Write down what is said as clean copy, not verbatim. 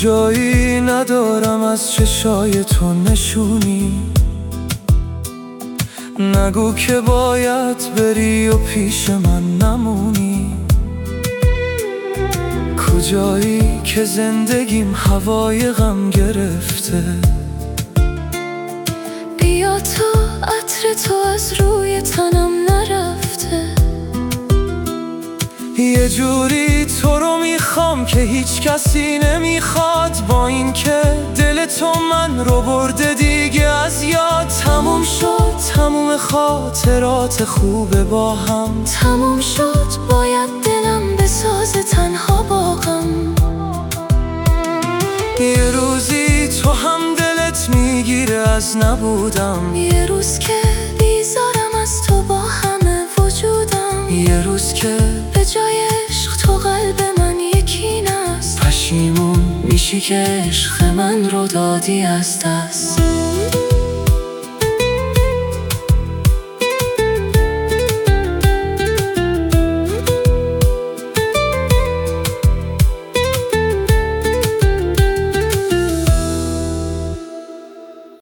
کجایی ندارم از چشای تو نشونی، نگو که باید بری و پیش من نمونی. کجایی که زندگیم هوای غم گرفته، بیا تو عطر تو از روی تنم نرفته. یه جوری تو رو میخوام که هیچ کسی نمیخواد، با این که دل تو من رو برده دیگه از یاد. تموم شد تموم خاطرات خوبه با هم، تموم شد باید دلم بسازه تنها با غم. یه روزی تو هم دلت میگیره از نبودم، یه روز که بیزارم از تو با همه وجودم. یه روز که به جای عشق تو قلب من یکی نست، پشیمون میشی که عشق من رو دادی از دست.